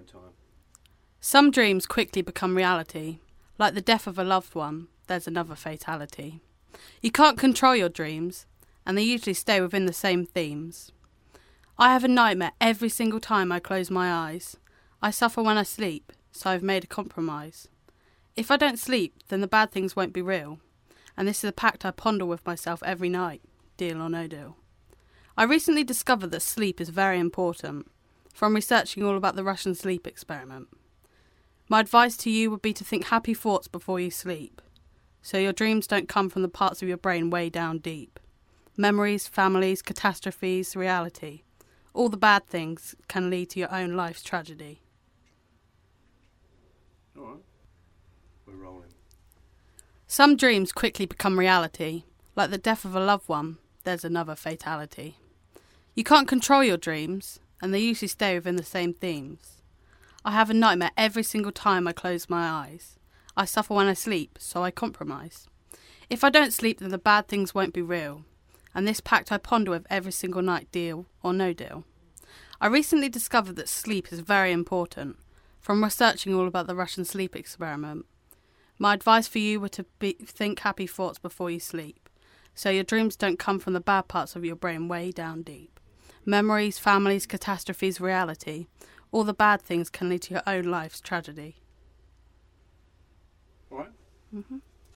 own time. Some dreams quickly become reality. Like the death of a loved one, there's another fatality. You can't control your dreams, and they usually stay within the same themes. I have a nightmare every single time I close my eyes. I suffer when I sleep, so I've made a compromise. If I don't sleep, then the bad things won't be real, and this is a pact I ponder with myself every night, deal or no deal. I recently discovered that sleep is very important, from researching all about the Russian sleep experiment. My advice to you would be to think happy thoughts before you sleep, so your dreams don't come from the parts of your brain way down deep. Memories, families, catastrophes, reality. All the bad things can lead to your own life's tragedy. Alright. We're rolling. Some dreams quickly become reality. Like the death of a loved one, there's another fatality. You can't control your dreams, and they usually stay within the same themes. I have a nightmare every single time I close my eyes. I suffer when I sleep, so I compromise. If I don't sleep, then the bad things won't be real, and this pact I ponder with every single night, deal or no deal. I recently discovered that sleep is very important, from researching all about the Russian sleep experiment. My advice for you would to think happy thoughts before you sleep, so your dreams don't come from the bad parts of your brain way down deep. Memories, families, catastrophes, reality. All the bad things can lead to your own life's tragedy. Alright. Mm-hmm.